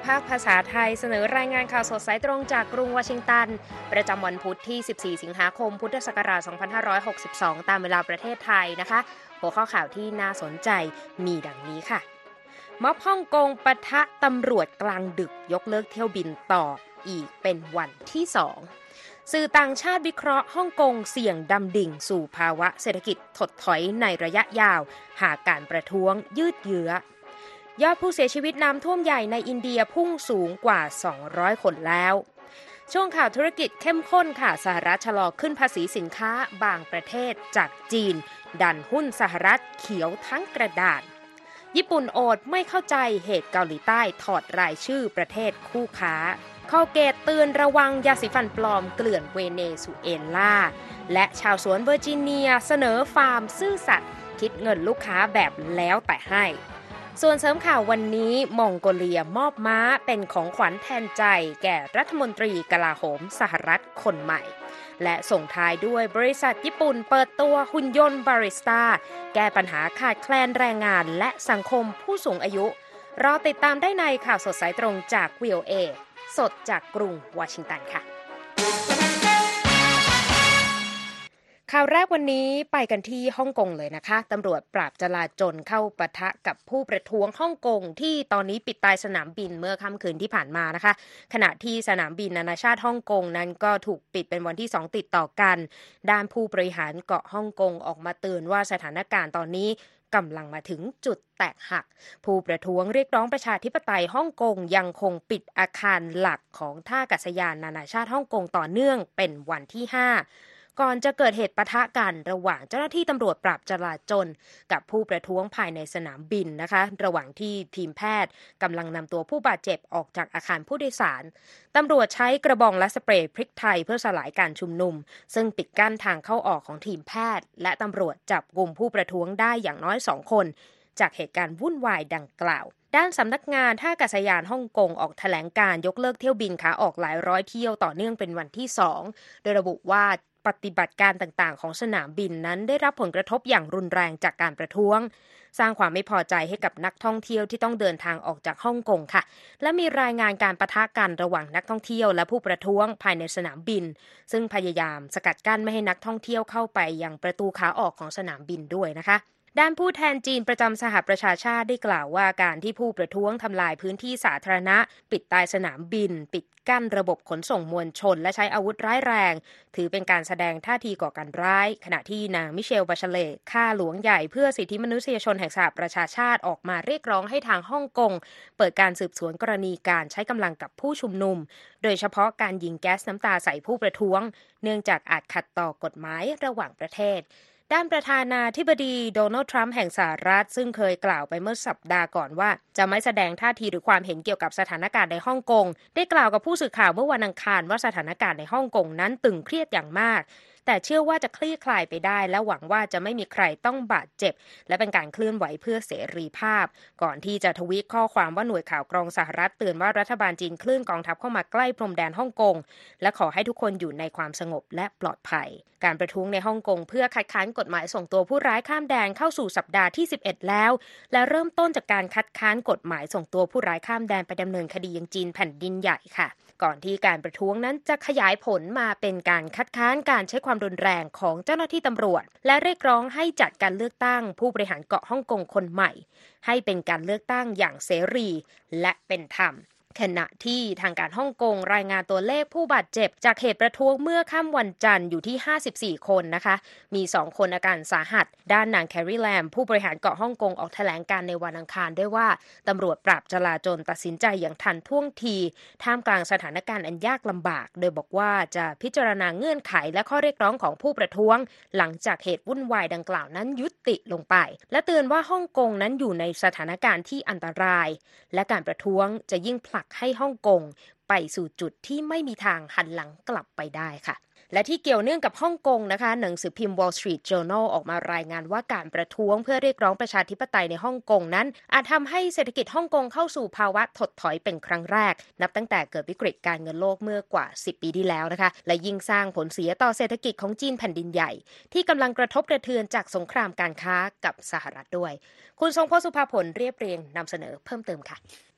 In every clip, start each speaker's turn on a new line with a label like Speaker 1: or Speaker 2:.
Speaker 1: ภาคภาษาไทยเสนอรายงานข่าวสดสายตรงจากกรุงวอชิงตันประจำวันพุธที่ 14 สิงหาคม พุทธศักราช 2562 ตามเวลาประเทศไทยนะคะหัวข้อข่าวที่น่าสนใจมีดังนี้ค่ะม็อบฮ่องกงปะทะตำรวจกลางดึกยกเลิกเที่ยวบินต่ออีกเป็นวันที่ 2สื่อต่างชาติวิเคราะห์ฮ่องกงเสี่ยงดำดิ่งสู่ภาวะเศรษฐกิจถดถอยในระยะยาวหากการประท้วงยืดเยื้อยอดผู้เสียชีวิตน้ำท่วมใหญ่ในอินเดียพุ่งสูงกว่า200คนแล้วช่วงข่าวธุรกิจเข้มข้นค่ะสหรัฐชะลอขึ้นภาษีสินค้าบางประเทศจากจีนดันหุ้นสหรัฐเขียวทั้งกระดาษญี่ปุ่นโอดไม่เข้าใจเหตุเกาหลีใต้ถอดรายชื่อประเทศคู่ค้าคอลเกตเตือนระวังยาสีฟันปลอมเกลื่อนเวเนซุเอลาและชาวสวนเวอร์จิเนียเสนอฟาร์มซื่อสัตย์คิดเงินลูกค้าแบบแล้วแต่ให้ส่วนเสริมข่าววันนี้มองโกเลียมอบม้าเป็นของขวัญแทนใจแก่รัฐมนตรีกลาโหมสหรัฐคนใหม่และส่งท้ายด้วยบริษัทญี่ปุ่นเปิดตัวหุ่นยนต์บาริสต้าแก้ปัญหาขาดแคลนแรงงานและสังคมผู้สูงอายุรอติดตามได้ในข่าวสดสายตรงจาก VOA สดจากกรุงวอชิงตันค่ะข่าวแรกวันนี้ไปกันที่ฮ่องกงเลยนะคะตำรวจปราบจลาจลเข้าปะทะกับผู้ประท้วงฮ่องกงที่ตอนนี้ปิดตายสนามบินเมื่อค่ำคืนที่ผ่านมานะคะขณะที่สนามบินนานาชาติฮ่องกงนั้นก็ถูกปิดเป็นวันที่2ติดต่อกันด้านผู้บริหารเกาะฮ่องกงออกมาเตือนว่าสถานการณ์ตอนนี้กำลังมาถึงจุดแตกหักผู้ประท้วงเรียกร้องประชาธิปไตยฮ่องกงยังคงปิดอาคารหลักของท่าอากาศยานนานาชาติฮ่องกงต่อเนื่องเป็นวันที่5ก่อนจะเกิดเหตุปะทะกันระหว่างเจ้าหน้าที่ตำรวจปราบจลาจลกับผู้ประท้วงภายในสนามบินนะคะระหว่างที่ทีมแพทย์กำลังนำตัวผู้บาดเจ็บออกจากอาคารผู้โดยสารตำรวจใช้กระบองและสเปรย์พริกไทยเพื่อสลายการชุมนุมซึ่งปิดกั้นทางเข้าออกของทีมแพทย์และตำรวจจับกุมผู้ประท้วงได้อย่างน้อย2คนจากเหตุการณ์วุ่นวายดังกล่าวด้านสำนักงานท่าอากาศยานฮ่องกงออกแถลงการยกเลิกเที่ยวบินขาออกหลายร้อยเที่ยวต่อเนื่องเป็นวันที่2โดยระบุว่าปฏิบัติการต่างๆของสนามบินนั้นได้รับผลกระทบอย่างรุนแรงจากการประท้วงสร้างความไม่พอใจให้กับนักท่องเที่ยวที่ต้องเดินทางออกจากฮ่องกงค่ะและมีรายงานการปะทะกันระหว่างนักท่องเที่ยวและผู้ประท้วงภายในสนามบินซึ่งพยายามสกัดกั้นไม่ให้นักท่องเที่ยวเข้าไปยังประตูขาออกของสนามบินด้วยนะคะด้านผู้แทนจีนประจำสหประชาชาติได้กล่าวว่าการที่ผู้ประท้วงทำลายพื้นที่สาธารณะปิดตายสนามบินปิดกั้นระบบขนส่งมวลชนและใช้อาวุธร้ายแรงถือเป็นการแสดงท่าทีก่อการร้ายขณะที่นางมิเชล บาชเลตข้าหลวงใหญ่เพื่อสิทธิมนุษยชนแห่งสหประชาชาติออกมาเรียกร้องให้ทางฮ่องกงเปิดการสืบสวนกรณีการใช้กำลังกับผู้ชุมนุมโดยเฉพาะการยิงแก๊สน้ำตาใส่ผู้ประท้วงเนื่องจากอาจขัดต่อกฎหมายระหว่างประเทศด้านประธานาธิบดีโดนัลด์ทรัมป์แห่งสหรัฐซึ่งเคยกล่าวไปเมื่อสัปดาห์ก่อนว่าจะไม่แสดงท่าทีหรือความเห็นเกี่ยวกับสถานการณ์ในฮ่องกงได้กล่าวกับผู้สื่อข่าวเมื่อวันอังคารว่าสถานการณ์ในฮ่องกงนั้นตึงเครียดอย่างมากแต่เชื่อว่าจะคลี่คลายไปได้และหวังว่าจะไม่มีใครต้องบาดเจ็บและเป็นการเคลื่อนไหวเพื่อเสรีภาพก่อนที่จะทวีตข้อความว่าหน่วยข่าวกรองสหรัฐเตือนว่ารัฐบาลจีนเคลื่อนกองทัพเข้ามาใกล้พรมแดนฮ่องกงและขอให้ทุกคนอยู่ในความสงบและปลอดภัยการประท้วงในฮ่องกงเพื่อคัดค้านกฎหมายส่งตัวผู้ร้ายข้ามแดนเข้าสู่สัปดาห์ที่11แล้วและเริ่มต้นจากการคัดค้านกฎหมายส่งตัวผู้ร้ายข้ามแดนไปดำเนินคดียังจีนแผ่นดินใหญ่ค่ะก่อนที่การประท้วงนั้นจะขยายผลมาเป็นการคัดค้านการใช้ความรุนแรงของเจ้าหน้าที่ตำรวจและเรียกร้องให้จัดการเลือกตั้งผู้บริหารเกาะฮ่องกงคนใหม่ให้เป็นการเลือกตั้งอย่างเสรีและเป็นธรรมขณะที่ทางการฮ่องกงรายงานตัวเลขผู้บาดเจ็บจากเหตุประท้วงเมื่อค่ำวันจันทร์อยู่ที่54คนนะคะมี2คนอาการสาหัสด้านนางแคร์รีแลมผู้บริหารเกาะฮ่องกงออกแถลงการในวันอังคารด้วยว่าตำรวจปราบจลาจลตัดสินใจอย่างทันท่วงทีท่ามกลางสถานการณ์อันยากลำบากโดยบอกว่าจะพิจารณาเงื่อนไขและข้อเรียกร้องของผู้ประท้วงหลังจากเหตุวุ่นวายดังกล่าวนั้นยุติลงไปและเตือนว่าฮ่องกงนั้นอยู่ในสถานการณ์ที่อันตรายและการประท้วงจะยิ่งผลักให้ฮ่องกงไปสู่จุดที่ไม่มีทางหันหลังกลับไปได้ค่ะและที่เกี่ยวเนื่องกับฮ่องกงนะคะหนังสือพิมพ์ Wall Street Journal ออกมารายงานว่าการประท้วงเพื่อเรียกร้องประชาธิปไตยในฮ่องกงนั้นอาจทำให้เศรษฐกิจฮ่องกงเข้าสู่ภาวะถดถอยเป็นครั้งแรกนับตั้งแต่เกิดวิกฤตการเงินโลกเมื่อกว่า10ปีที่แล้วนะคะและยิ่งสร้างผลเสียต่อเศรษฐกิจของจีนแผ่นดินใหญ่ที่กำลังกระทบกระเทือนจากสงครามการค้ากับสหรัฐด้วยคุณทรงพจน์ สุภาผลเรียบเรียงนำเสนอเพิ่มเติมค่ะ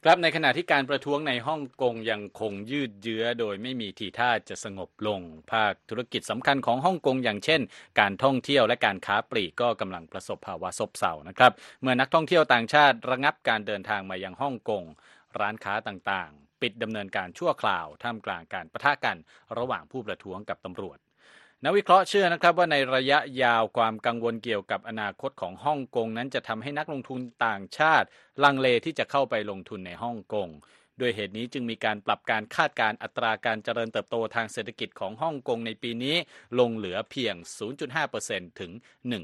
Speaker 2: ครับในขณะที่การประท้วงในฮ่องกงยังคงยืดเยื้อโดยไม่มีทีท่าจะสงบลงภาคธุรกิจสำคัญของฮ่องกงอย่างเช่นการท่องเที่ยวและการค้าปลีกก็กำลังประสบภาวะซบเซานะครับเมื่อนักท่องเที่ยวต่างชาติระงับการเดินทางมายังฮ่องกงร้านค้าต่างๆปิดดำเนินการชั่วคราวท่ามกลางการปะทะกันระหว่างผู้ประท้วงกับตำรวจนักวิเคราะห์เชื่อนะครับว่าในระยะยาวความกังวลเกี่ยวกับอนาคตของฮ่องกงนั้นจะทำให้นักลงทุนต่างชาติลังเลที่จะเข้าไปลงทุนในฮ่องกงด้วยเหตุนี้จึงมีการปรับการคาดการณ์อัตราการเจริญเติบโตทางเศรษฐกิจของฮ่องกงในปีนี้ลงเหลือเพียง 0.5% ถึง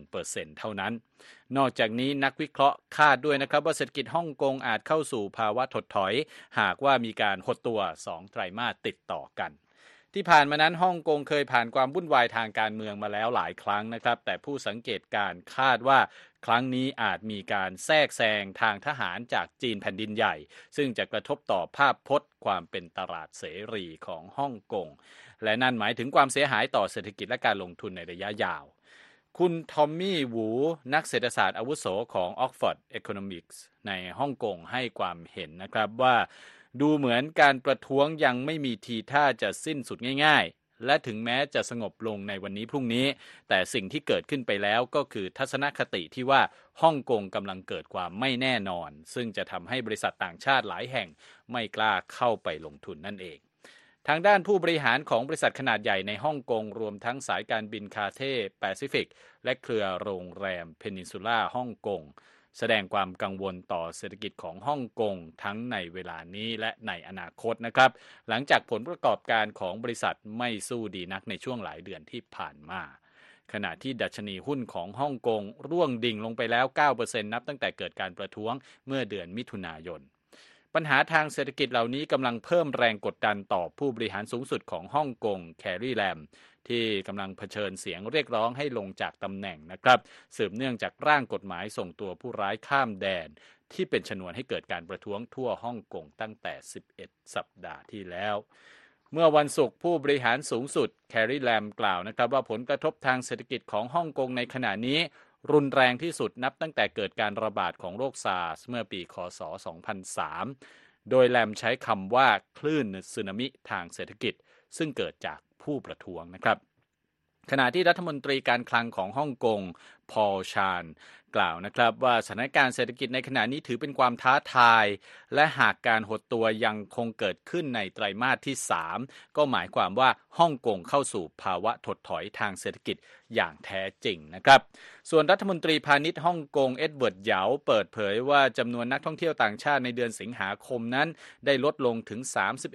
Speaker 2: 1% เท่านั้นนอกจากนี้นักวิเคราะห์คาดด้วยนะครับว่าเศรษฐกิจฮ่องกงอาจเข้าสู่ภาวะถดถอยหากว่ามีการหดตัว2ไตรมาสติดต่อกันที่ผ่านมานั้นฮ่องกงเคยผ่านความวุ่นวายทางการเมืองมาแล้วหลายครั้งนะครับแต่ผู้สังเกตการคาดว่าครั้งนี้อาจมีการแทรกแซงทางทหารจากจีนแผ่นดินใหญ่ซึ่งจะกระทบต่อภาพพจน์ความเป็นตลาดเสรีของฮ่องกงและนั่นหมายถึงความเสียหายต่อเศรษฐกิจและการลงทุนในระยะยาวคุณทอมมี่หูนักเศรษฐศาสตร์อาวุโสของ Oxford Economics ในฮ่องกงให้ความเห็นนะครับว่าดูเหมือนการประท้วงยังไม่มีทีท่าจะสิ้นสุดง่ายๆและถึงแม้จะสงบลงในวันนี้พรุ่งนี้แต่สิ่งที่เกิดขึ้นไปแล้วก็คือทัศนคติที่ว่าฮ่องกงกำลังเกิดความไม่แน่นอนซึ่งจะทำให้บริษัทต่างชาติหลายแห่งไม่กล้าเข้าไปลงทุนนั่นเองทางด้านผู้บริหารของบริษัทขนาดใหญ่ในฮ่องกงรวมทั้งสายการบินคาเท่แปซิฟิกและเครือโรงแรมเพนินซูล่าฮ่องกงแสดงความกังวลต่อเศรษฐกิจของฮ่องกงทั้งในเวลานี้และในอนาคตนะครับหลังจากผลประกอบการของบริษัทไม่สู้ดีนักในช่วงหลายเดือนที่ผ่านมาขณะที่ดัชนีหุ้นของฮ่องกงร่วงดิ่งลงไปแล้ว 9% นับตั้งแต่เกิดการประท้วงเมื่อเดือนมิถุนายนปัญหาทางเศรษฐกิจเหล่านี้กำลังเพิ่มแรงกดดันต่อผู้บริหารสูงสุดของฮ่องกงแครีแลมที่กำลังเผชิญเสียงเรียกร้องให้ลงจากตำแหน่งนะครับสืบเนื่องจากร่างกฎหมายส่งตัวผู้ร้ายข้ามแดนที่เป็นชนวนให้เกิดการประท้วงทั่วฮ่องกงตั้งแต่11สัปดาห์ที่แล้วเมื่อวันศุกร์ผู้บริหารสูงสุดแครีแลมกล่าวนะครับว่าผลกระทบทางเศรษฐกิจของฮ่องกงในขณะนี้รุนแรงที่สุดนับตั้งแต่เกิดการระบาดของโรคซาร์สเมื่อปีคศ2003โดยแลมใช้คำว่าคลื่นสึนามิทางเศรษฐกิจซึ่งเกิดจากผู้ประท้วงนะครับขณะที่รัฐมนตรีการคลังของฮ่องกงพอลชานกล่าวนะครับว่าสถานการณ์เศรษฐกิจในขณะนี้ถือเป็นความท้าทายและหากการหดตัวยังคงเกิดขึ้นในไตรมาสที่3ก็หมายความว่าฮ่องกงเข้าสู่ภาวะถดถอยทางเศรษฐกิจอย่างแท้จริงนะครับส่วนรัฐมนตรีพาณิชย์ฮ่องกงเอ็ดเวิร์ดเหยาเปิดเผยว่าจำนวนนักท่องเที่ยวต่างชาติในเดือนสิงหาคมนั้นได้ลดลงถึง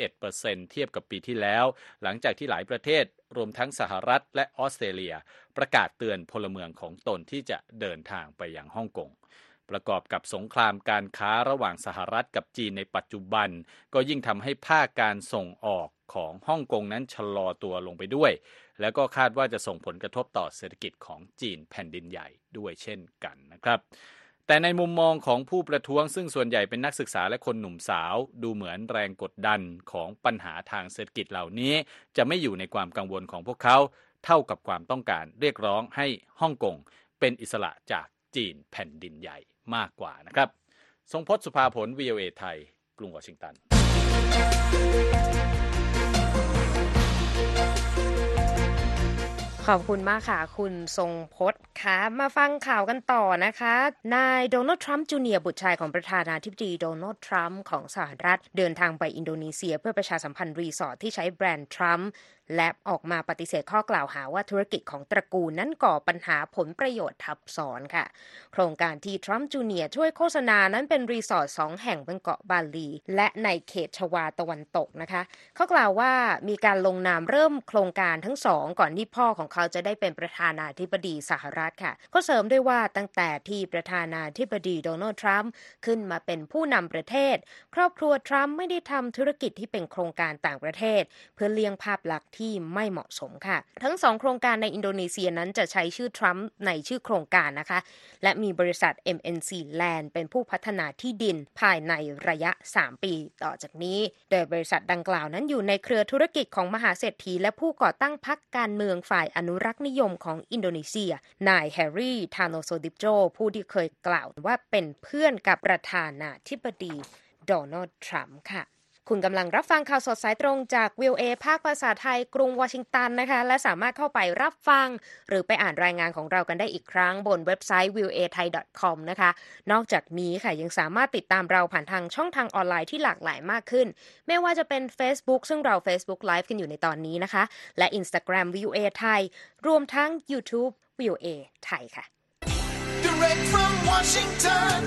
Speaker 2: 31% เทียบกับปีที่แล้วหลังจากที่หลายประเทศรวมทั้งสหรัฐและออสเตรเลียประกาศเตือนพลเมืองของตนที่จะเดินทางไปยังฮ่องกงประกอบกับสงครามการค้าระหว่างสหรัฐกับจีนในปัจจุบันก็ยิ่งทำให้ภาคการส่งออกของฮ่องกงนั้นชะลอตัวลงไปด้วยแล้วก็คาดว่าจะส่งผลกระทบต่อเศรษฐกิจของจีนแผ่นดินใหญ่ด้วยเช่นกันนะครับแต่ในมุมมองของผู้ประท้วงซึ่งส่วนใหญ่เป็นนักศึกษาและคนหนุ่มสาวดูเหมือนแรงกดดันของปัญหาทางเศรษฐกิจเหล่านี้จะไม่อยู่ในความกังวลของพวกเขาเท่ากับความต้องการเรียกร้องให้ฮ่องกงเป็นอิสระจากจีนแผ่นดินใหญ่มากกว่านะครับทรงพจน์สุภาผล VOA ไทยกรุงวอชิงตัน
Speaker 1: ขอบคุณมากค่ะคุณทรงพจน์ค่ะมาฟังข่าวกันต่อนะคะนายโดนัลด์ทรัมป์จูเนียร์บุตรชายของประธานาธิบดีโดนัลด์ทรัมป์ของสหรัฐเดินทางไปอินโดนีเซียเพื่อประชาสัมพันธ์รีสอร์ทที่ใช้แบรนด์ทรัมป์และออกมาปฏิเสธข้อกล่าวหาว่าธุรกิจของตระกูลนั้นก่อปัญหาผลประโยชน์ทับซ้อนค่ะโครงการที่ทรัมป์จูเนียร์ช่วยโฆษณานั้นเป็นรีสอร์ท2แห่งบนเกาะบาหลีและในเขตชวาตะวันตกนะคะเขากล่าวว่ามีการลงนามเริ่มโครงการทั้งสองก่อนที่พ่อของเขาจะได้เป็นประธานาธิบดีสหรัฐค่ะก็เสริมด้วยว่าตั้งแต่ที่ประธานาธิบดีโดนัลด์ทรัมป์ขึ้นมาเป็นผู้นำประเทศครอบครัวทรัมป์ไม่ได้ทำธุรกิจที่เป็นโครงการต่างประเทศเพื่อเลี่ยงภาพลักษณ์ที่ไม่เหมาะสมค่ะทั้ง2โครงการในอินโดนีเซียนั้นจะใช้ชื่อทรัมป์ในชื่อโครงการนะคะและมีบริษัท MNC Land เป็นผู้พัฒนาที่ดินภายในระยะ3ปีต่อจากนี้โดยบริษัทดังกล่าวนั้นอยู่ในเครือธุรกิจของมหาเศรษฐีและผู้ก่อตั้งพรรคการเมืองฝ่ายอนุรักษ์นิยมของอินโดนีเซียนายแฮร์รี่ทาโนโซดิปโจผู้ที่เคยกล่าวว่าเป็นเพื่อนกับประธานาธิบดีโดนัลด์ทรัมป์ค่ะคุณกำลังรับฟังข่าวสดสายตรงจาก VOA ภาคภาษาไทยกรุงวอชิงตันนะคะและสามารถเข้าไปรับฟังหรือไปอ่านรายงานของเรากันได้อีกครั้งบนเว็บไซต์ voathai.com นะคะนอกจากนี้ค่ะยังสามารถติดตามเราผ่านทางช่องทางออนไลน์ที่หลากหลายมากขึ้นไม่ว่าจะเป็น Facebook ซึ่งเรา Facebook Live กันอยู่ในตอนนี้นะคะและ Instagram VOA Thai รวมทั้ง YouTube VOA Thai ค่ะ
Speaker 3: Direct from Washington,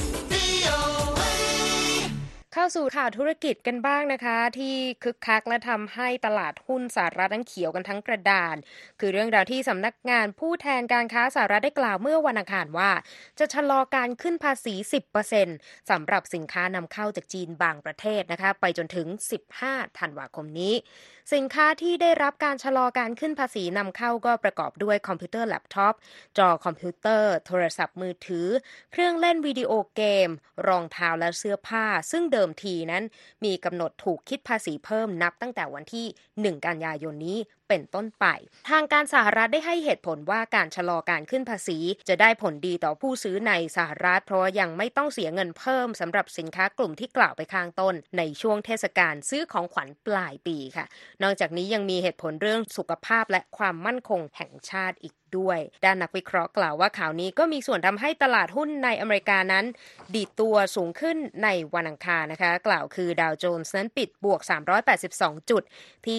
Speaker 3: VOA.
Speaker 1: เข้าสู่ข่าวธุรกิจกันบ้างนะคะที่คึกคักและทำให้ตลาดหุ้นสหรัฐนั้นเขียวกันทั้งกระดานคือเรื่องราวที่สำนักงานผู้แทนการค้าสหรัฐได้กล่าวเมื่อวันอังคารว่าจะชะลอการขึ้นภาษี 10% สำหรับสินค้านำเข้าจากจีนบางประเทศนะคะไปจนถึง15ธันวาคมนี้สินค้าที่ได้รับการชะลอการขึ้นภาษีนำเข้าก็ประกอบด้วยคอมพิวเตอร์แล็ปท็อปจอคอมพิวเตอร์โทรศัพท์มือถือเครื่องเล่นวิดีโอเกมรองเท้าและเสื้อผ้าซึ่งเดิมทีนั้นมีกำหนดถูกคิดภาษีเพิ่มนับตั้งแต่วันที่1กันยายนนี้เป็นต้นไปทางการสหรัฐได้ให้เหตุผลว่าการชะลอการขึ้นภาษีจะได้ผลดีต่อผู้ซื้อในสหรัฐเพราะยังไม่ต้องเสียเงินเพิ่มสำหรับสินค้ากลุ่มที่กล่าวไปข้างต้นในช่วงเทศกาลซื้อของขวัญปลายปีค่ะนอกจากนี้ยังมีเหตุผลเรื่องสุขภาพและความมั่นคงแห่งชาติอีกด้วยด้านนักวิเคราะห์กล่าวว่าข่าวนี้ก็มีส่วนทำให้ตลาดหุ้นในอเมริกานั้นดีดตัวสูงขึ้นในวันอังคารนะคะกล่าวคือดาวโจนส์นั้นปิดบวก382จุดที่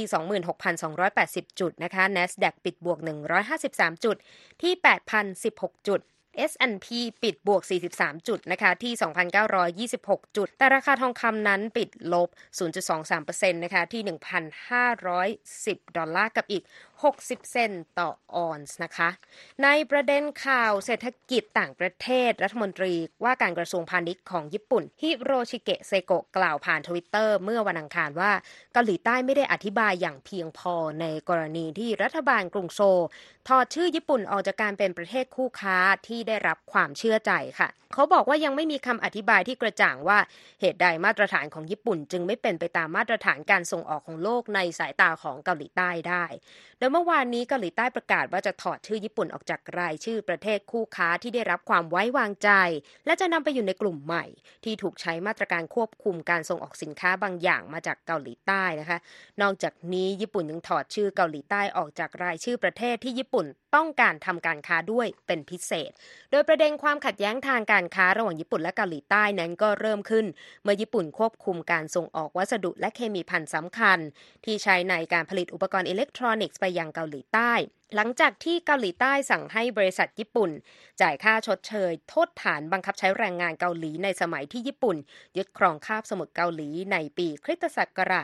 Speaker 1: 26,280 จุดนะคะ NASDAQ ปิดบวก153จุดที่ 8,016 จุดS&P ปิดบวก43จุดนะคะที่ 2,926 จุดแต่ราคาทองคำนั้นปิดลบ 0.23% นะคะที่ 1,510 ดอลลาร์กับอีก60 เซนต์ต่อออนซ์นะคะในประเด็นข่าวเศรษฐกิจต่างประเทศรัฐมนตรีว่าการกระทรวงพาณิชย์ของญี่ปุ่นฮิโรชิเกะเซโกะกล่าวผ่าน Twitter เมื่อวันอังคารว่าเกาหลีใต้ไม่ได้อธิบายอย่างเพียงพอในกรณีที่รัฐบาลกรุงโซลถอดชื่อญี่ปุ่นออกจากการเป็นประเทศคู่ค้าที่ได้รับความเชื่อใจค่ะเขาบอกว่ายังไม่มีคำอธิบายที่กระจ่างว่าเหตุใดมาตรฐานของญี่ปุ่นจึงไม่เป็นไปตามมาตรฐานการส่งออกของโลกในสายตาของเกาหลีใต้ได้โดยเมื่อวานนี้เกาหลีใต้ประกาศว่าจะถอดชื่อญี่ปุ่นออกจากรายชื่อประเทศคู่ค้าที่ได้รับความไว้วางใจและจะนำไปอยู่ในกลุ่มใหม่ที่ถูกใช้มาตรการควบคุมการส่งออกสินค้าบางอย่างมาจากเกาหลีใต้นะคะนอกจากนี้ญี่ปุ่นยังถอดชื่อเกาหลีใต้ออกจากรายชื่อประเทศที่ญี่ปุ่นต้องการทำการค้าด้วยเป็นพิเศษโดยประเด็นความขัดแย้งทางการค้าระหว่างญี่ปุ่นและเกาหลีใต้นั้นก็เริ่มขึ้นเมื่อญี่ปุ่นควบคุมการส่งออกวัสดุและเคมีภัณฑ์สำคัญที่ใช้ในการผลิตอุปกรณ์อิเล็กทรอนิกส์ไปยังเกาหลีใต้หลังจากที่เกาหลีใต้สั่งให้บริษัทญี่ปุ่นจ่ายค่าชดเชยโทษฐานบังคับใช้แรงงานเกาหลีในสมัยที่ญี่ปุ่นยึดครองคาบสมุทรเกาหลีในปีคริสตศักราช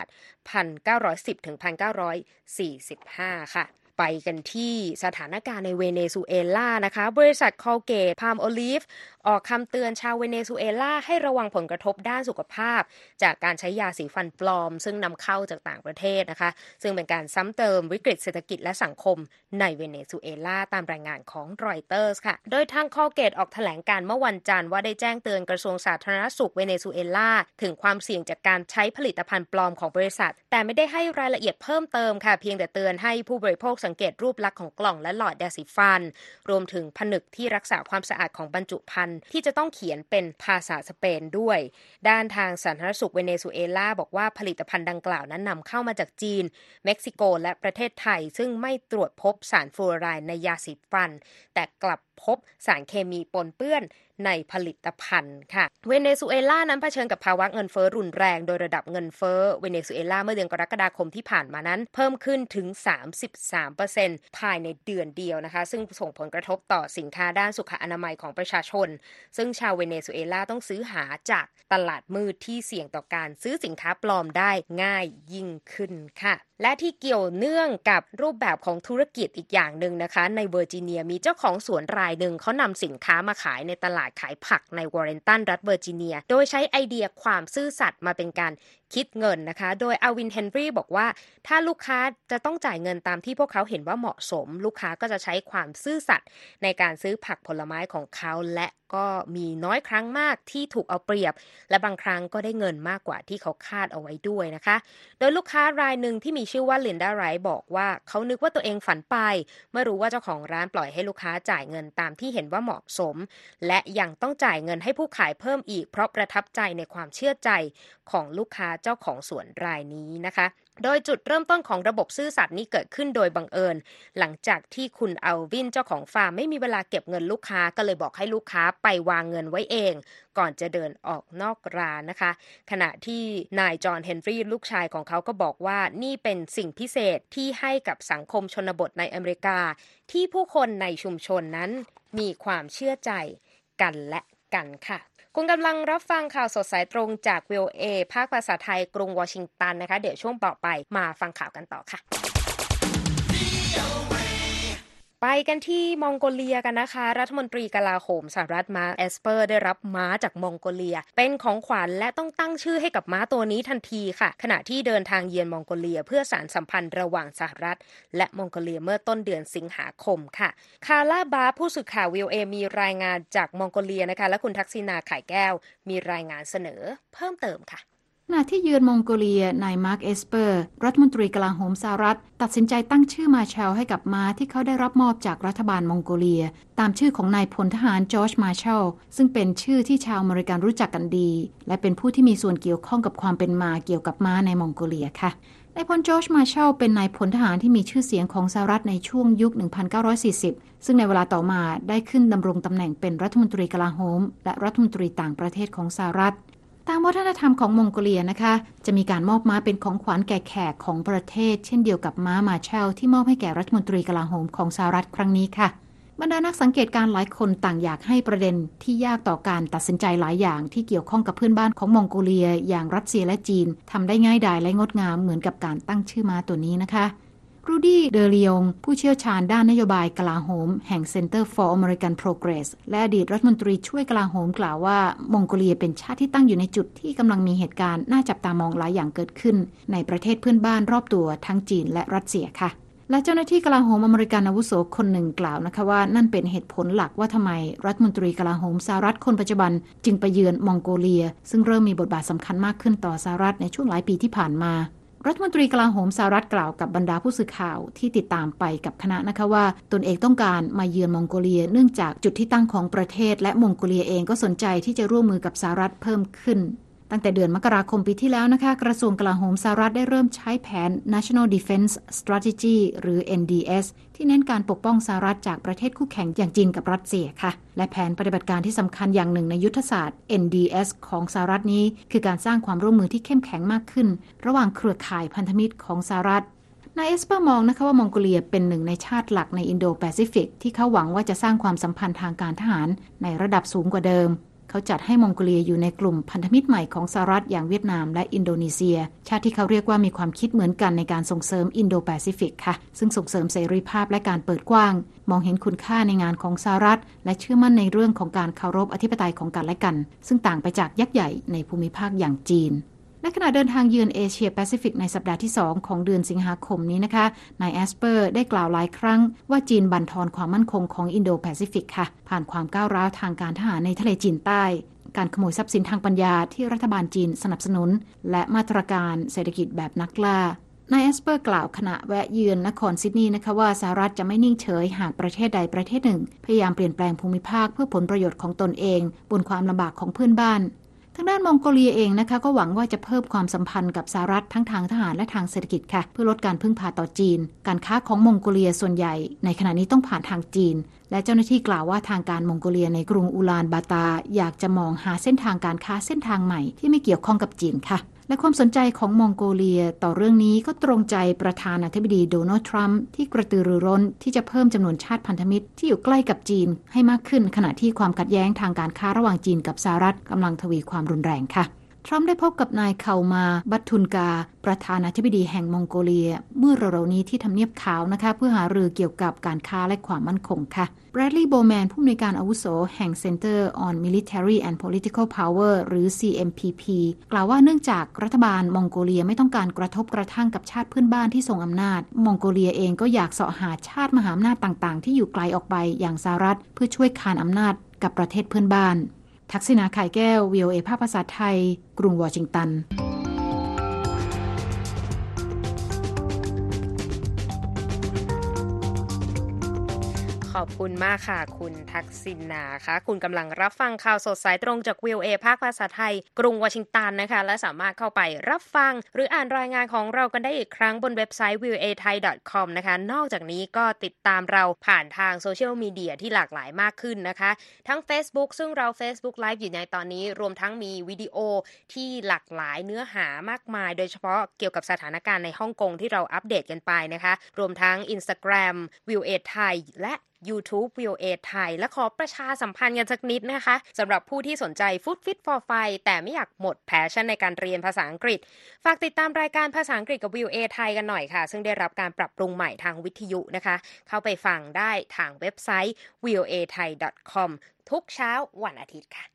Speaker 1: 1910 ถึง 1945 ค่ะไปกันที่สถานการณ์ในเวเนซุเอลานะคะบริษัท Colgate Palmolive ออกคำเตือนชาวเวเนซุเอลาให้ระวังผลกระทบด้านสุขภาพจากการใช้ยาสีฟันปลอมซึ่งนำเข้าจากต่างประเทศนะคะซึ่งเป็นการซ้ำเติมวิกฤตเศรษฐกิจและสังคมในเวเนซุเอลาตามรายงานของรอยเตอร์สค่ะโดยทาง Colgate ออกแถลงการเมื่อวันจันทร์ว่าได้แจ้งเตือนกระทรวงสาธารณสุขเวเนซุเอลาถึงความเสี่ยงจากการใช้ผลิตภัณฑ์ปลอมของบริษัทแต่ไม่ได้ให้รายละเอียดเพิ่มเติมค่ะเพียงแต่เตือนให้ผู้บริโภคสังเกตรูปลักษณ์ของกล่องและหลอดยาสีฟันรวมถึงผนึกที่รักษาความสะอาดของบรรจุภัณฑ์ที่จะต้องเขียนเป็นภาษาสเปนด้วยด้านทางสาธารณสุขเวเนซุเอลาบอกว่าผลิตภัณฑ์ดังกล่าวนั้นนำเข้ามาจากจีนเม็กซิโกและประเทศไทยซึ่งไม่ตรวจพบสารฟลูออไรด์ในยาสีฟันแต่กลับพบสารเคมีปนเปื้อนในผลิตภัณฑ์ค่ะเวเนซุเอลานั้นเผชิญกับภาวะเงินเฟ้อรุนแรงโดยระดับเงินเฟ้อเวเนซุเอลาเมื่อเดือนกรกฎาคมที่ผ่านมานั้นเพิ่มขึ้นถึง 33% ภายในเดือนเดียวนะคะซึ่งส่งผลกระทบต่อสินค้าด้านสุขอนามัยของประชาชนซึ่งชาวเวเนซุเอลาต้องซื้อหาจากตลาดมืดที่เสี่ยงต่อการซื้อสินค้าปลอมได้ง่ายยิ่งขึ้นค่ะและที่เกี่ยวเนื่องกับรูปแบบของธุรกิจอีกอย่างหนึ่งนะคะในเวอร์จิเนียมีเจ้าของสวนรายหนึ่งเขานำสินค้ามาขายในตลาดขายผักในวอร์เรนตันรัฐเวอร์จิเนียโดยใช้ไอเดียความซื่อสัตย์มาเป็นการคิดเงินนะคะโดยอวินเฮนรี่บอกว่าถ้าลูกค้าจะต้องจ่ายเงินตามที่พวกเขาเห็นว่าเหมาะสมลูกค้าก็จะใช้ความซื่อสัตย์ในการซื้อผักผลไม้ของเขาและก็มีน้อยครั้งมากที่ถูกเอาเปรียบและบางครั้งก็ได้เงินมากกว่าที่เขาคาดเอาไว้ด้วยนะคะโดยลูกค้ารายหนึ่งที่มีชื่อว่าลินดาไรท์บอกว่าเขานึกว่าตัวเองฝันไปเมื่อรู้ว่าเจ้าของร้านปล่อยให้ลูกค้าจ่ายเงินตามที่เห็นว่าเหมาะสมและยังต้องจ่ายเงินให้ผู้ขายเพิ่มอีกเพราะประทับใจในความเชื่อใจของลูกค้าเจ้าของสวนรายนี้นะคะโดยจุดเริ่มต้นของระบบซื่อสัตย์นี้เกิดขึ้นโดยบังเอิญหลังจากที่คุณอัลวินเจ้าของฟาร์มไม่มีเวลาเก็บเงินลูกค้าก็เลยบอกให้ลูกค้าไปวางเงินไว้เองก่อนจะเดินออกนอกร้านนะคะขณะที่นายจอห์นเฮนรี่ลูกชายของเขาก็บอกว่านี่เป็นสิ่งพิเศษที่ให้กับสังคมชนบทในอเมริกาที่ผู้คนในชุมชนนั้นมีความเชื่อใจกันและกันค่ะคุณกำลังรับฟังข่าวสดสายตรงจาก VOA ภาคภาษาไทยกรุงวอชิงตันนะคะเดี๋ยวช่วงต่อไปมาฟังข่าวกันต่อค่ะไปกันที่มองโกเลียกันนะคะรัฐมนตรีกลาโหมสหรัฐมาร์ค เอสเปอร์ได้รับม้าจากมองโกเลียเป็นของขวัญและต้องตั้งชื่อให้กับม้าตัวนี้ทันทีค่ะขณะที่เดินทางเยือนมองโกเลียเพื่อสานสัมพันธ์ระหว่างสหรัฐและมองโกเลียเมื่อต้นเดือนสิงหาคมค่ะคาร่าบาผู้สื่อข่าว VOA มีรายงานจากมองโกเลียนะคะและคุณทักษิณาไข่แก้วมีรายงานเสนอเพิ่มเติมค่ะ
Speaker 4: ขณะที่เยือนมองโกเลียนายมาร์ค เอสเปอร์รัฐมนตรีกลาโหมสหรัฐตัดสินใจตั้งชื่อมาแชลให้กับม้าที่เขาได้รับมอบจากรัฐบาลมองโกเลียตามชื่อของนายพลทหารจอร์จมาร์แชลซึ่งเป็นชื่อที่ชาวอเมริกันรู้จักกันดีและเป็นผู้ที่มีส่วนเกี่ยวข้องกับความเป็นมาเกี่ยวกับม้าในมองโกเลียค่ะนายพลจอร์จมาร์แชลเป็นนายพลทหารที่มีชื่อเสียงของสหรัฐในช่วงยุค 1940 ซึ่งในเวลาต่อมาได้ขึ้นดำรงตำแหน่งเป็นรัฐมนตรีกลาโหมและรัฐมนตรีต่างประเทศของสหรัฐตามวัฒนธรรมของมองโกเลียนะคะจะมีการมอบม้าเป็นของขวัญแก่แขกของประเทศเช่นเดียวกับม้ามาร์แชลที่มอบให้แก่รัฐมนตรีกลาโหมของสหรัฐครั้งนี้ค่ะบรรดานักสังเกตการหลายคนต่างอยากให้ประเด็นที่ยากต่อการตัดสินใจหลายอย่างที่เกี่ยวข้องกับเพื่อนบ้านของมองโกเลียอย่างรัสเซียและจีนทำได้ง่ายดายและงดงามเหมือนกับการตั้งชื่อม้าตัวนี้นะคะรูดี้เดอริองผู้เชี่ยวชาญด้านนโยบายกลาโหมแห่ง Center for American Progress และอดีตรัฐมนตรีช่วยกลาโหมกล่าวว่ามองโกเลียเป็นชาติที่ตั้งอยู่ในจุดที่กำลังมีเหตุการณ์น่าจับตามองหลายอย่างเกิดขึ้นในประเทศเพื่อนบ้านรอบตัวทั้งจีนและรัสเซียค่ะและเจ้าหน้าที่กลาโหมอเมริกันอาวุโสคนหนึ่งกล่าวนะคะว่านั่นเป็นเหตุผลหลักว่าทำไมรัฐมนตรีกลาโหมสหรัฐคนปัจจุบันจึงไปเยือนมองโกเลียซึ่งเริ่มมีบทบาทสำคัญมากขึ้นต่อสหรัฐในช่วงหลายปีที่ผ่านมารัฐมนตรีกลาโหมสหรัฐกล่าวกับบรรดาผู้สื่อข่าวที่ติดตามไปกับคณะนะคะว่าตนเองต้องการมาเยือนมองโกเลียเนื่องจากจุดที่ตั้งของประเทศและมองโกเลียเองก็สนใจที่จะร่วมมือกับสหรัฐเพิ่มขึ้นตั้งแต่เดือนมกราคมปีที่แล้วนะคะกระทรวงกลาโหมสหรัฐได้เริ่มใช้แผน National Defense Strategy หรือ NDS ที่เน้นการปกป้องสหรัฐจากประเทศคู่แข่งอย่างจีนกับรัสเซียค่ะและแผนปฏิบัติการที่สำคัญอย่างหนึ่งในยุทธศาสตร์ NDS ของสหรัฐนี้คือการสร้างความร่วมมือที่เข้มแข็งมากขึ้นระหว่างเครือข่ายพันธมิตรของสหรัฐนายเอสเปอร์มองนะคะว่ามองโกเลียเป็นหนึ่งในชาติหลักในอินโดแปซิฟิกที่เขาหวังว่าจะสร้างความสัมพันธ์ทางการทหารในระดับสูงกว่าเดิมเขาจัดให้มองโกเลียอยู่ในกลุ่มพันธมิตรใหม่ของสหรัฐอย่างเวียดนามและอินโดนีเซียชาติที่เขาเรียกว่ามีความคิดเหมือนกันในการส่งเสริมอินโดแปซิฟิกค่ะซึ่งส่งเสริมเสรีภาพและการเปิดกว้างมองเห็นคุณค่าในงานของสหรัฐและเชื่อมั่นในเรื่องของการเคารพอธิปไตยของกันและกันซึ่งต่างไปจากยักษ์ใหญ่ในภูมิภาคอย่างจีนในขณะเดินทางเยือนเอเชียแปซิฟิกในสัปดาห์ที่2ของเดือนสิงหาคมนี้นะคะนายแอสเปอร์ได้กล่าวหลายครั้งว่าจีนบั่นทอนความมั่นคงของอินโดแปซิฟิกค่ะผ่านความก้าวร้าวทางการทหารในทะเลจีนใต้การขโมยทรัพย์สินทางปัญญาที่รัฐบาลจีนสนับสนุนและมาตรการเศรษฐกิจแบบนักล่านายแอสเปอร์กล่าวขณะแวะเยือนนครซิดนีย์นะคะว่าสหรัฐจะไม่นิ่งเฉยหากประเทศใดประเทศหนึ่งพยายามเปลี่ยนแปลงภูมิภาคเพื่อผลประโยชน์ของตนเองบนความลำบากของเพื่อนบ้านทางด้านมองโกเลียเองนะคะก็หวังว่าจะเพิ่มความสัมพันธ์กับสหรัฐทั้งทางทหารและทางเศรษฐกิจค่ะเพื่อลดการพึ่งพาต่อจีนการค้าของมองโกเลียส่วนใหญ่ในขณะนี้ต้องผ่านทางจีนและเจ้าหน้าที่กล่าวว่าทางการมองโกเลียในกรุงอูลานบาตาอยากจะมองหาเส้นทางการค้าเส้นทางใหม่ที่ไม่เกี่ยวข้องกับจีนค่ะและความสนใจของมองโกเลียต่อเรื่องนี้ก็ตรงใจประธานาธิบดีโดนัลด์ทรัมป์ที่กระตือรือร้นที่จะเพิ่มจำนวนชาติพันธมิตรที่อยู่ใกล้กับจีนให้มากขึ้นขณะที่ความขัดแย้งทางการค้าระหว่างจีนกับสหรัฐกำลังทวีความรุนแรงค่ะทรัมป์ได้พบกับนายเคามาบัตทุนกาประธานาธิบดีแห่งมองโกเลียเมื่อเร็วๆนี้ที่ทำเนียบขาวนะคะเพื่อหารือเกี่ยวกับการค้าและความมั่นคงค่ะแบรดลีย์โบแมนผู้อำนวยการอาวุโสแห่ง Center on Military and Political Power หรือ CMPP กล่าวว่าเนื่องจากรัฐบาลมองโกเลียไม่ต้องการกระทบกระทั่งกับชาติเพื่อนบ้านที่ทรงอำนาจมองโกเลียเองก็อยากเสาะหาชาติมหาอำนาจต่างๆที่อยู่ไกลออกไปอย่างสหรัฐเพื่อช่วยคานอำนาจกับประเทศเพื่อนบ้านทักษิณา ข่ายแก้ว VOA ภาคภาษาไทยกรุงวอชิงตัน
Speaker 1: ขอบคุณมากค่ะคุณทักษิณาค่ะคุณกำลังรับฟังข่าวสดสายตรงจาก VOA ภาคภาษาไทยกรุงวอชิงตันนะคะและสามารถเข้าไปรับฟังหรืออ่านรายงานของเรากันได้อีกครั้งบนเว็บไซต์ voathai.com นะคะนอกจากนี้ก็ติดตามเราผ่านทางโซเชียลมีเดียที่หลากหลายมากขึ้นนะคะทั้ง Facebook ซึ่งเรา Facebook Live อยู่ในตอนนี้รวมทั้งมีวิดีโอที่หลากหลายเนื้อหามากมายโดยเฉพาะเกี่ยวกับสถานการณ์ในฮ่องกงที่เราอัปเดตกันไปนะคะรวมทั้ง Instagram VOA Thai และYouTube VOA ไทยและขอประชาสัมพันธ์กันสักนิดนะคะสำหรับผู้ที่สนใจ Food Fit for Fun แต่ไม่อยากหมดแพชชั่นในการเรียนภาษาอังกฤษฝากติดตามรายการภาษาอังกฤษกับ VOA ไทยกันหน่อยค่ะซึ่งได้รับการปรับปรุงใหม่ทางวิทยุนะคะเข้าไปฟังได้ทางเว็บไซต์ voathai.com ทุกเช้าวันอาทิตย์ค่ะ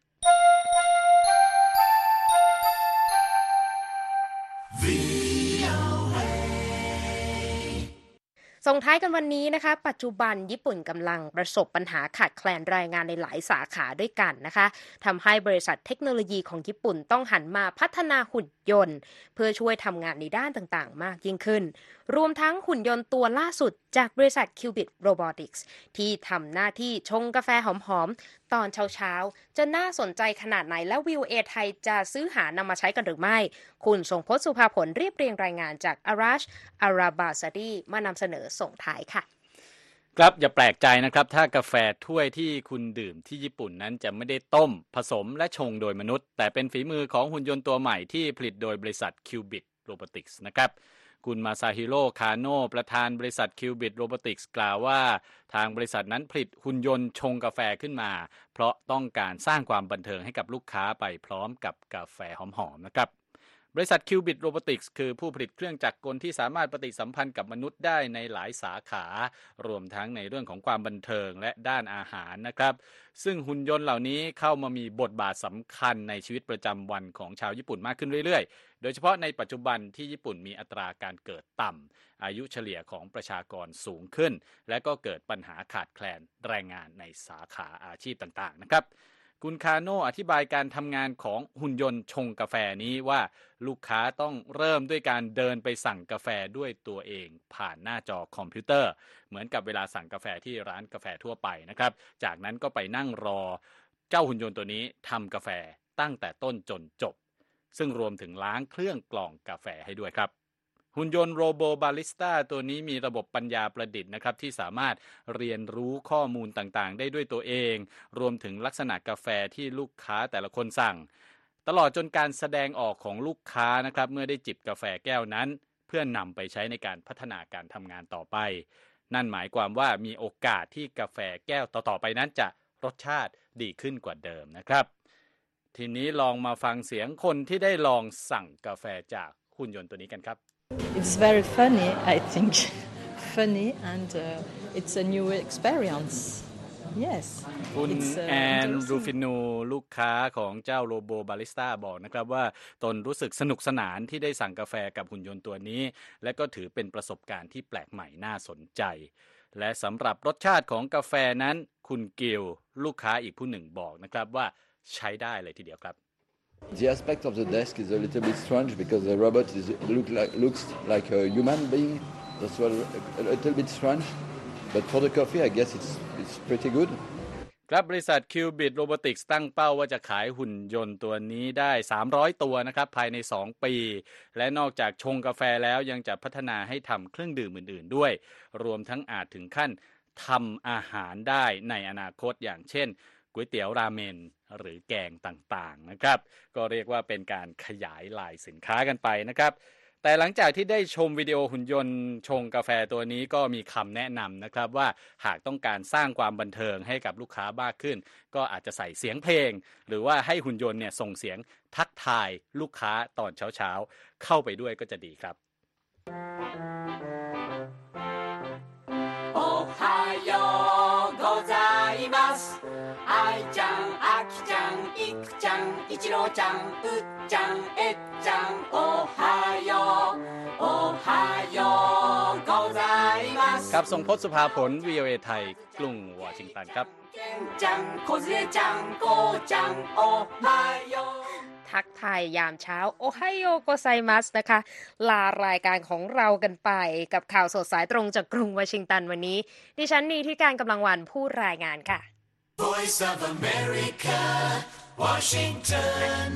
Speaker 1: ส่งท้ายกันวันนี้นะคะปัจจุบันญี่ปุ่นกำลังประสบปัญหาขาดแคลนแรงงานในหลายสาขาด้วยกันนะคะทำให้บริษัทเทคโนโลยีของญี่ปุ่นต้องหันมาพัฒนาหุ่นยนต์เพื่อช่วยทำงานในด้านต่างๆมากยิ่งขึ้นรวมทั้งหุ่นยนต์ตัวล่าสุดจากบริษัท Qubit Robotics ที่ทำหน้าที่ชงกาแฟหอมๆตอนเช้าๆจะน่าสนใจขนาดไหนและ VOA ไทยจะซื้อหานำมาใช้กันหรือไม่คุณทรงพจน์สุภาผลเรียบเรียงรายงานจากอาราชอาราบาซาดีมานำเสนอส่งท้ายค่ะ
Speaker 2: ครับอย่าแปลกใจนะครับถ้ากาแฟถ้วยที่คุณดื่มที่ญี่ปุ่นนั้นจะไม่ได้ต้มผสมและชงโดยมนุษย์แต่เป็นฝีมือของหุ่นยนต์ตัวใหม่ที่ผลิตโดยบริษัท Qubit Robotics นะครับคุณมาซาฮิโร่คาโนะประธานบริษัท Qubit Robotics กล่าวว่าทางบริษัทนั้นผลิตหุ่นยนต์ชงกาแฟขึ้นมาเพราะต้องการสร้างความบันเทิงให้กับลูกค้าไปพร้อมกับกาแฟหอมๆนะครับบริษัท Qubit Robotics คือผู้ผลิตเครื่องจักรกลที่สามารถปฏิสัมพันธ์กับมนุษย์ได้ในหลายสาขารวมทั้งในเรื่องของความบันเทิงและด้านอาหารนะครับซึ่งหุ่นยนต์เหล่านี้เข้ามามีบทบาทสำคัญในชีวิตประจำวันของชาวญี่ปุ่นมากขึ้นเรื่อยๆโดยเฉพาะในปัจจุบันที่ญี่ปุ่นมีอัตราการเกิดต่ำอายุเฉลี่ยของประชากรสูงขึ้นและก็เกิดปัญหาขาดแคลนแรงงานในสาขาอาชีพต่างๆนะครับคุณคาโนะอธิบายการทำงานของหุ่นยนต์ชงกาแฟนี้ว่าลูกค้าต้องเริ่มด้วยการเดินไปสั่งกาแฟด้วยตัวเองผ่านหน้าจอคอมพิวเตอร์เหมือนกับเวลาสั่งกาแฟที่ร้านกาแฟทั่วไปนะครับจากนั้นก็ไปนั่งรอเจ้าหุ่นยนต์ตัวนี้ทำกาแฟตั้งแต่ต้นจนจบซึ่งรวมถึงล้างเครื่องกรองกาแฟให้ด้วยครับหุ่นยนต์โรโบบาริสต้าตัวนี้มีระบบปัญญาประดิษฐ์นะครับที่สามารถเรียนรู้ข้อมูลต่างๆได้ด้วยตัวเองรวมถึงลักษณะกาแฟที่ลูกค้าแต่ละคนสั่งตลอดจนการแสดงออกของลูกค้านะครับเมื่อได้จิบกาแฟแก้วนั้นเพื่อนำไปใช้ในการพัฒนาการทำงานต่อไปนั่นหมายความว่ามีโอกาสที่กาแฟแก้วต่อๆไปนั้นจะรสชาติดีขึ้นกว่าเดิมนะครับทีนี้ลองมาฟังเสียงคนที่ได้ลองสั่งกาแฟจากหุ่นยนต์ตัวนี้กันครับ
Speaker 5: It's very funny, I think. Funny and it's a new experience. Yes.
Speaker 2: คุณแอนรูฟินูลูกค้าของเจ้าโรโบบาริสต้าบอกนะครับว่าตนรู้สึกสนุกสนานที่ได้สั่งกาแฟกับหุ่นยนต์ตัวนี้และก็ถือเป็นประสบการณ์ที่แปลกใหม่น่าสนใจและสำหรับรสชาติของกาแฟนั้นคุณกิลลูกค้าอีกผู้หนึ่งบอกนะครับว่าใช้ได้เลยทีเดียวครับ
Speaker 6: The aspect of the desk is a little bit strange because the robot looks like a human being. That's a little bit strange. But for the coffee, I guess it's pretty good.
Speaker 2: ครับบริษัท Qubit Robotics ตั้งเป้าว่าจะขายหุ่นยนต์ตัวนี้ได้300ตัวนะครับภายใน2ปีและนอกจากชงกาแฟแล้วยังจะพัฒนาให้ทำเครื่องดื่มอื่นๆด้วยรวมทั้งอาจถึงขั้นทำอาหารได้ในอนาคตอย่างเช่นก๋วยเตี๋ยวราเมนหรือแกงต่างๆนะครับก็เรียกว่าเป็นการขยายลายสินค้ากันไปนะครับแต่หลังจากที่ได้ชมวิดีโอหุ่นยนต์ชงกาแฟตัวนี้ก็มีคำแนะนำนะครับว่าหากต้องการสร้างความบันเทิงให้กับลูกค้ามากขึ้นก็อาจจะใส่เสียงเพลงหรือว่าให้หุ่นยนต์เนี่ยส่งเสียงทักทายลูกค้าตอนเช้าๆเข้าไปด้วยก็จะดีครับ
Speaker 3: おはようございます愛ちゃんあきちゃんいいくちゃん一郎ちゃんうっちゃんえっちゃんおはようおはようございます
Speaker 2: ครับทรงพจน์สุภาผล VOA ไทยกรุงวอชิงตันครับ
Speaker 3: けんちゃんこずえちゃんこうちゃんおはよう
Speaker 1: ทักทายยามเช้าโอไฮโอโกไซมัสนะคะลารายการของเรากันไปกับข่าวสดสายตรงจากกรุงวอชิงตันวันนี้ดิฉันนีที่การกำลังวันผู้รายงานค่ะ
Speaker 3: Voice of America Washington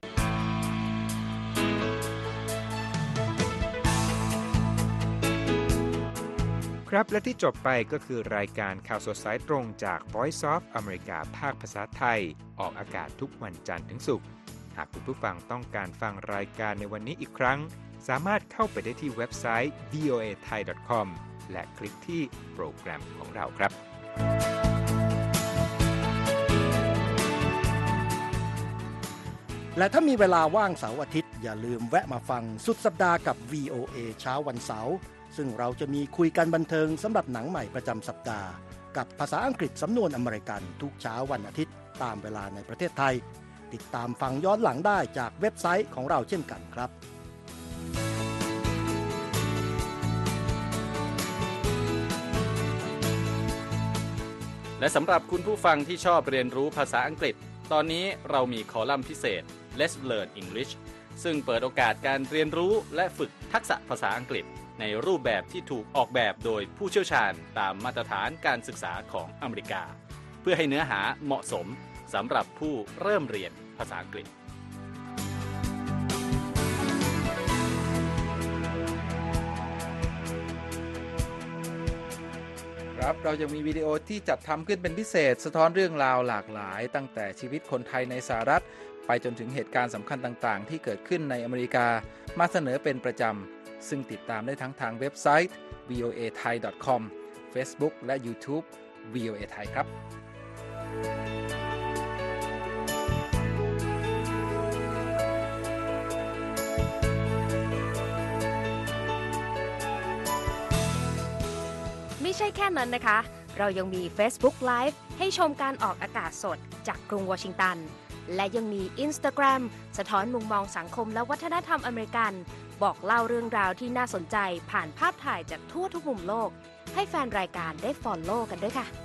Speaker 7: ครับและที่จบไปก็คือรายการข่าวสดสายตรงจาก Voice of America ภาคภาษาไทยออกอากาศทุกวันจันทร์ถึงศุกร์หากคุณผู้ฟังต้องการฟังรายการในวันนี้อีกครั้งสามารถเข้าไปได้ที่เว็บไซต์ voathai.com และคลิกที่โปรแกรมของเราครับ
Speaker 8: และถ้ามีเวลาว่างเสาร์อาทิตย์อย่าลืมแวะมาฟังสุดสัปดาห์กับ VOA เช้าวันเสาร์ซึ่งเราจะมีคุยกันบันเทิงสำหรับหนังใหม่ประจำสัปดาห์กับภาษาอังกฤษสำนวนอเมริกันทุกเช้าวันอาทิตย์ตามเวลาในประเทศไทยติดตามฟังย้อนหลังได้จากเว็บไซต์ของเราเช่นกันครับ
Speaker 2: และสำหรับคุณผู้ฟังที่ชอบเรียนรู้ภาษาอังกฤษตอนนี้เรามีคอลัมน์พิเศษ Let's Learn English ซึ่งเปิดโอกาสการเรียนรู้และฝึกทักษะภาษาอังกฤษในรูปแบบที่ถูกออกแบบโดยผู้เชี่ยวชาญตามมาตรฐานการศึกษาของอเมริกาเพื่อให้เนื้อหาเหมาะสมสำหรับผู้เริ่มเรียนภาษาอังกฤษ
Speaker 9: ครับเรายังมีวิดีโอที่จัดทำขึ้นเป็นพิเศษสะท้อนเรื่องราวหลากหลายตั้งแต่ชีวิตคนไทยในสหรัฐไปจนถึงเหตุการณ์สำคัญต่างๆที่เกิดขึ้นในอเมริกามาเสนอเป็นประจำซึ่งติดตามได้ทั้งทางเว็บไซต์ voathai.com Facebook และ YouTube VOA Thai ครับ
Speaker 1: ไม่ใช่แค่นั้นนะคะเรายังมี Facebook Live ให้ชมการออกอากาศสดจากกรุงวอชิงตันและยังมี Instagram สะท้อนมุมมองสังคมและวัฒนธรรมอเมริกันบอกเล่าเรื่องราวที่น่าสนใจผ่านภาพถ่ายจากทั่วทุกมุมโลกให้แฟนรายการได้ follow กันด้วยค่ะ